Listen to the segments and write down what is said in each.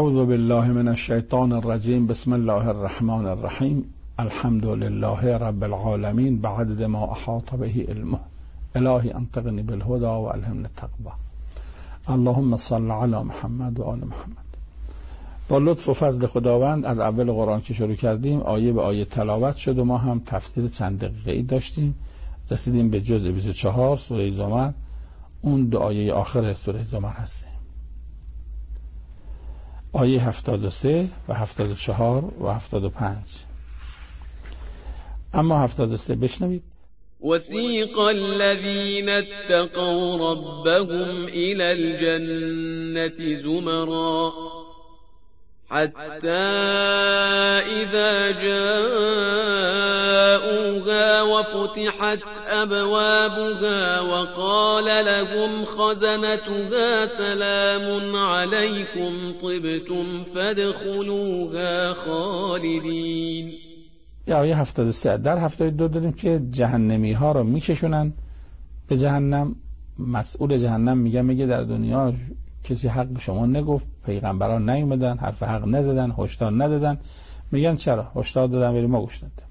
اعوذ بالله من الشیطان الرجیم. بسم الله الرحمن الرحیم. الحمد لله رب العالمین بعدد ما احاط به علمه. الهی انطقنی بالهدى و الهمنی التقوی. اللهم صل علی محمد و آل محمد. با لطف و فضل خداوند از اول قرآن که شروع کردیم آیه به آیه تلاوت شد و ما هم تفسیر چند دقیقه‌ای داشتیم. رسیدیم به جزء 24 سوره زمر. اون دو آیه آخر سوره زمر هستیم. آیه 73 و 74 و 75. اما 73 بشنوید. وسيق الذين اتقوا ربهم إلى الجنة زمرا حتى إذا جاءوها وفتحت أبوابها وقال لهم خزنتها سلام عليكم طبتم فادخلوها خالدين. آیه 73. در 72 داریم که جهنمی ها رو میکشونن به جهنم. مسئول جهنم میگه در دنیا کسی حق به شما نگفت، پیغمبران نیومدن، حرف حق نزدن، هشدار ندادن. میگن چرا؟ هشدار دادن ولی ما گوش ندادیم.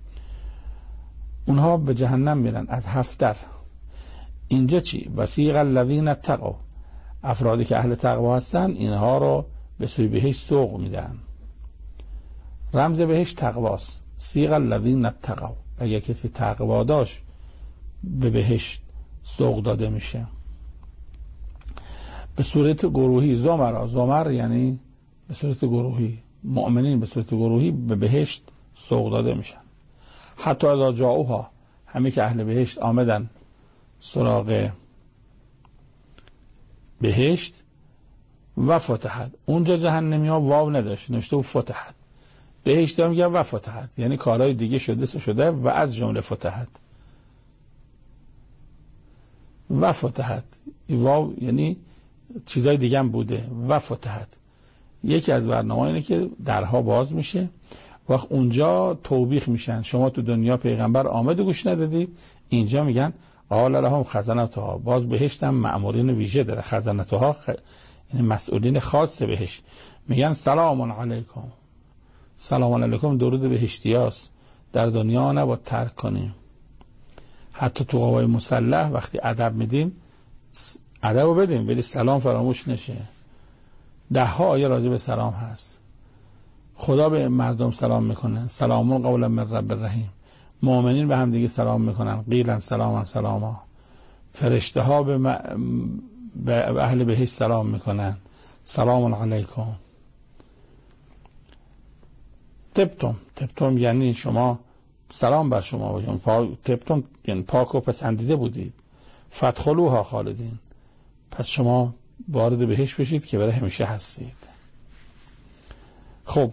اونها به جهنم میرن از 7 در. اینجا چی؟ وسیق الذین اتقوا، افرادی که اهل تقوا هستن اینها رو به سوی بهشت سوق میدن. رمز بهشت تقواست. سیغ الذین اتقوا، اگر کسی تقوا داشت به بهشت سوق داده میشه. به صورت گروهی زمر یعنی به صورت گروهی، مؤمنین به صورت گروهی به بهشت سوق داده میشن. حتی اذا جاؤها، همه که اهل بهشت آمدن سراغ بهشت و فتحت. اونجا جهنمی ها واو نداشت، نوشته و فتحت. بهشت هم میگه و فتحت، یعنی کارهای دیگه شده و از جمله فتحت. و فتحت واو یعنی چیزای دیگه هم بوده. و فتحت یکی از برنامه اینه که درها باز میشه، وقت اونجا توبیخ میشن. شما تو دنیا پیغمبر آمد و گوش ندادی، اینجا میگن قال لهم خزنتها. باز بهشت هم مأمورین ویژه داره. خزنتها یعنی مسئولین خاص بهشت. میگن سلام علیکم. سلام علیکم درود بهشتیاست، در دنیا نباید ترک کنیم. حتی تو قوای مسلح وقتی ادب میدیم ادب رو بدیم ولی سلام فراموش نشه. 10 آیه راجع به سلام هست. خدا به مردم سلام میکنه، سلام قولا من رب الرحیم. مؤمنین به هم دیگه سلام میکنن، قیلا سلاما سلاما. فرشته ها به اهل بهشت سلام میکنن، سلام علیکم. تبتم یعنی شما سلام بر شما باشیم. تبتم یعنی پاک و پسندیده بودید. فادخلوها خالدین، پس شما وارد بهشت بشید که برای همیشه هستید. خب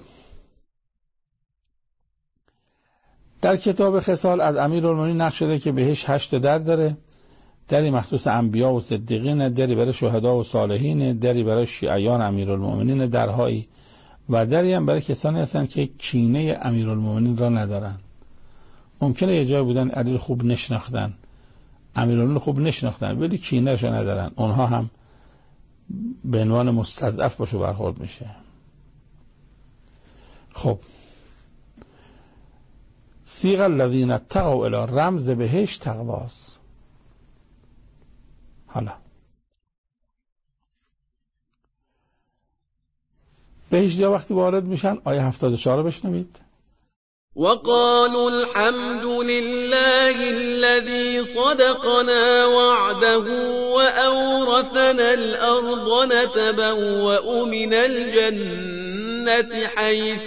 در کتاب خصال از امیرالمومنین نقل شده که بهشت 8 در داره. دری مخصوص انبیا و صدیقین، دری برای شهدا و صالحین، دری برای شیعیان امیرالمومنین، درهایی و دری هم برای کسانی هستن که کینه امیرالمومنین را ندارن. ممکنه یه جای بودن علی خوب نشناختن، امیرالمومنین خوب نشناختن ولی کینه را ندارن، اونها هم به عنوان مستضعف باشو برخورد میشه. خب سیغ الذین اتقوا الی، رمز بهشت تقواست. حالا بهشتیا وقتی وارد میشن آیه 74 بشنوید. وقالوا الحمد لله الذي صدقنا وعده وأورثنا الأرض نتبوأ من الجنة حيث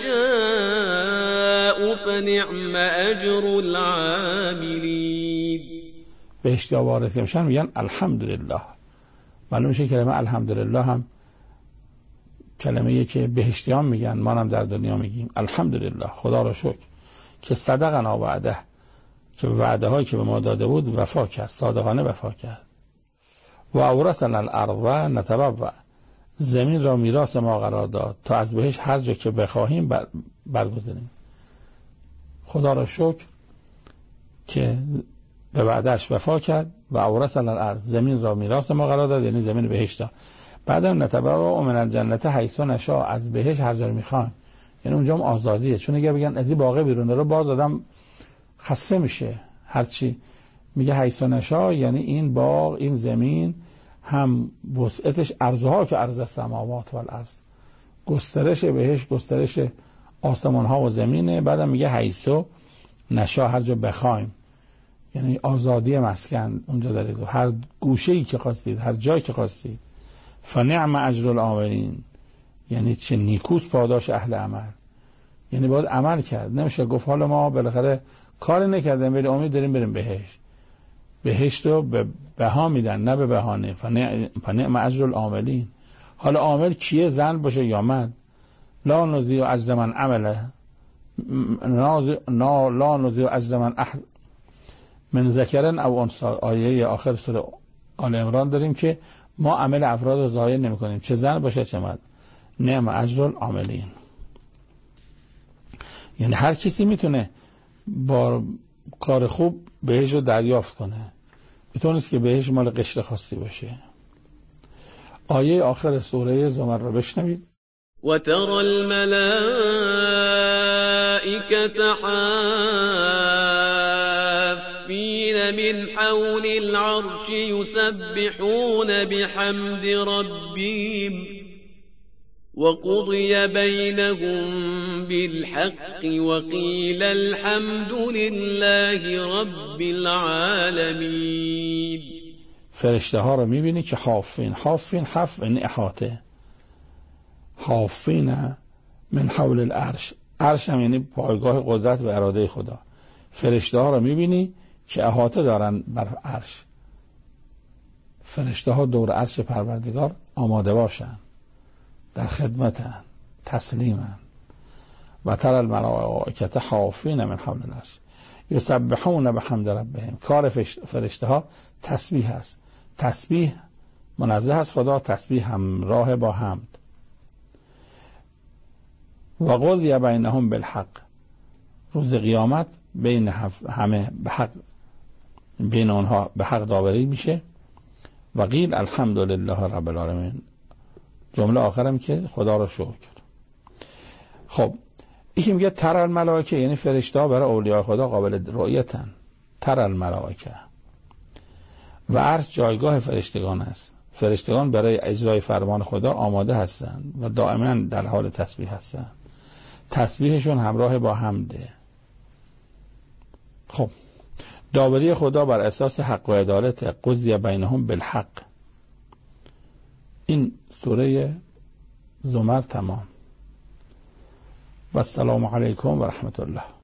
نشاء فنعم أجر العاملين. بهشتیا وارد میشن میگن الحمدلله. معلوم میشه کلمه الحمدلله هم کلمه‌ای که بهشتیان میگن، ما هم در دنیا میگیم الحمدلله، خدا را شکر که صدقنا وعده، که وعده هایی که به ما داده بود وفا کرد، صادقانه وفا کرد. و اورثنا الارض نتبوأ، زمین را میراث ما قرار داد تا از بهش هر جا که بخواهیم برگزینیم. خدا را شکر که به وعدهش وفا کرد. و اورثنا الارض، زمین را میراث ما قرار داد، یعنی زمین بهشت. بعدم نتبوأ من الجنة حیث نشاء، از بهش هر جا میخوایم. یعنی اونجا هم آزادیه، چون اگر بگن از این باغ بیرون رو باز آدم خسته میشه. هرچی میگه حیث نشاء یعنی این باغ، این زمین هم وسعتش ارزها که ارز السماوات و الارض، گسترش بهش گسترش آسمان ها و زمینه. بعدم میگه حیث نشاء، هر جا بخوایم، یعنی آزادی مسکن اونجا دارید، هر گوشه‌ای که خواستید، هر جایی که خواستید. فنعم اجر العاملین، یعنی چه نیکوست پاداش اهل عمل. یعنی باید عمل کرد، نمیشه گفت حالا ما بالاخره کار نکردیم ولی امید داریم بریم بهشت. بهشت رو به بها میدن نه به بهانه. فنعم اجر العاملین. حالا عامل کیه؟ زن باشه یا مرد. لا نضیع اجر من عمله، لا نضیع اجر من ذکرن او انثی. آیه آخر سوره آل عمران داریم که ما عمل افراد رو ضایع نمی کنیم، چه زن باشه چه مرد. نعم اجر العاملین. یعنی هر کسی میتونه با کار خوب بهش رو دریافت کنه، میتونست که بهش مال قشر خاصی باشه. آیه آخر سوره زمر رو بشنوید. و ترى الملائكة حافين من حول العرش يسبحون بحمد ربهم وقضي بينهم بالحق وقيل الحمد لله رب العالمين. فرشته ها رو میبینی که حافین حف یعنی احاطه، حافین من حول العرش، عرش هم یعنی پایگاه قدرت و اراده خدا. فرشته ها رو میبینی که احاطه دارن بر عرش. فرشته ها دور عرش پروردگار آماده باشن، در خدمتن، تسلیمن. و ترى الملائکة حافین من حول العرش یسبحون بحمد ربهم. کار فرشته ها تسبیح است. تسبیح منزه از خدا، تسبیح همراه با حمد. و قضی بینهم بالحق، روز قیامت بین همه به حق، بین اونها به حق داوری میشه. و قیل الحمد لله رب العالمین، جمله آخرم که خدا رو شکر. خب یکی میگه ترى الملائکه، یعنی فرشته ها برای اولیاء خدا قابل رؤیتن. ترى الملائکه و عرش جایگاه فرشتگان است. فرشتگان برای اجرای فرمان خدا آماده هستند و دائما در حال تسبیح هستند. تسبیحشون همراه با حمده. خب داوری خدا بر اساس حق و عدالت. قضی بینهم بالحق. این سوره زمر تمام. و السلام علیکم و رحمت الله.